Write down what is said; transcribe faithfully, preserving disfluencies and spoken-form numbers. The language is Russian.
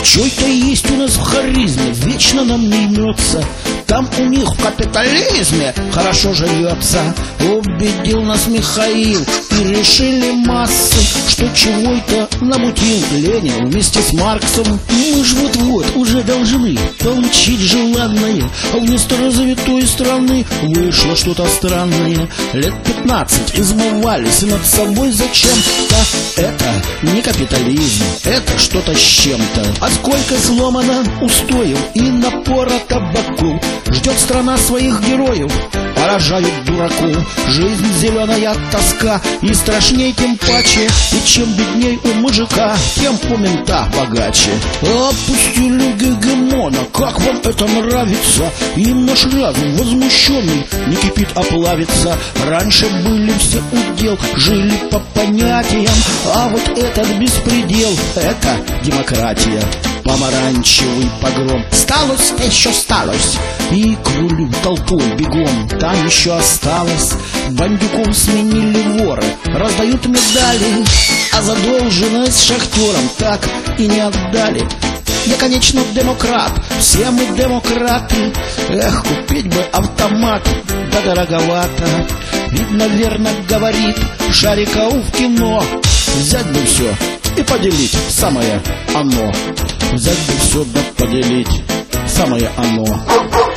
Чё-то есть у нас в харизме, вечно нам не имется. Там у них в капитализме хорошо живется. Убедил нас Михаил, и решили массы, что чего-то намутил Ленин вместе с Марксом. Мы ж вот-вот уже должны получить желанное, а вместо развитой страны вышло что-то странное. Лет пятнадцать измывались над собой зачем-то. Это не капитализм, это что-то с чем-то. А сколько сломано устоев и напора табаку. Ждет страна своих героев, поражают дураку. Жизнь зеленая тоска, и страшней тем паче. И чем бедней у мужика, тем у мента богаче. Опустили гегемона, как вам это нравится? И наш разум возмущенный не кипит, а плавится. Раньше были все удел, жили по понятиям, а вот этот беспредел — это демократия. Помаранчевый погром, сталось, еще сталось, и к рулю толпой бегом. Там еще осталось. Бандюков сменили воры, раздают медали, а задолженность шахтерам так и не отдали. Я, конечно, демократ, все мы демократы. Эх, купить бы автомат, да дороговато. Ведь, наверное, говорит Шариков в кино: взять бы все и поделить самое оно. Взять бы все да поделить самое оно.